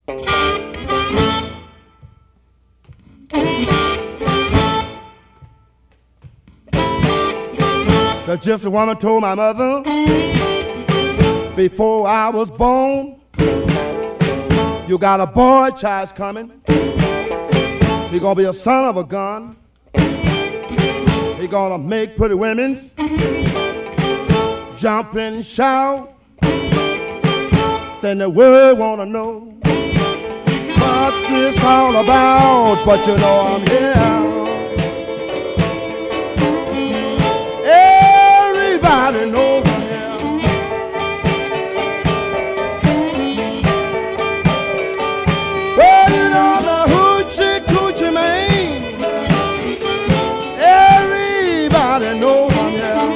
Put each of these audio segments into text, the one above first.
The gypsy woman told my mother before I was born, you got a boy child's coming. He gonna be a son of a gun. He gonna make pretty women jump and shout. Then the world wanna know what this all about. But you know I'm here. Everybody knows I'm here. Well, you know the hoochie coochie man. Everybody knows I'm here.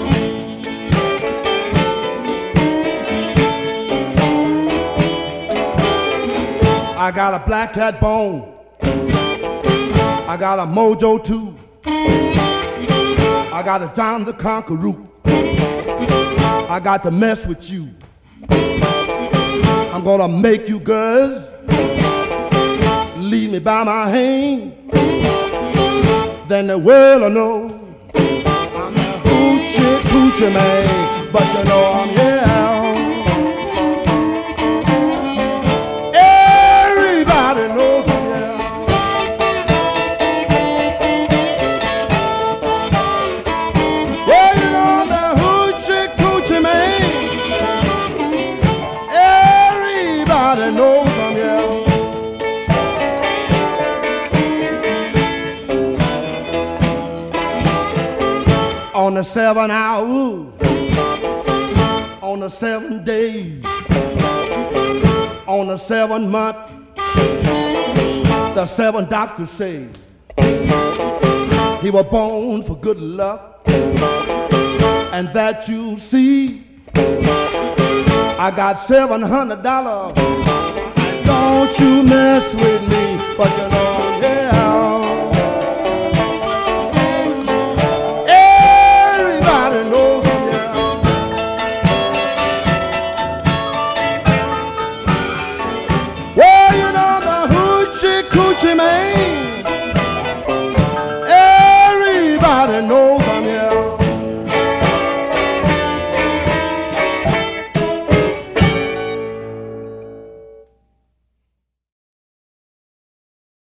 I got a black cat bone. I got a mojo too. I got a John the Conqueror. I got to mess with you. I'm gonna make you girls lead me by my hand. Then the world will know I'm the hoochie coochie man. But you know I'm here. Everybody knows I'm here. Well, you know the hoochie coochie man. Everybody knows I'm here. On the 7 hour, on the 7 days, on the 7 month, the 7 doctors say he was born for good luck, and that you see, I got $700. Don't you mess with me, but you know I'm here. Everybody knows I'm here. Well, you know the hoochie coochie man. Everybody knows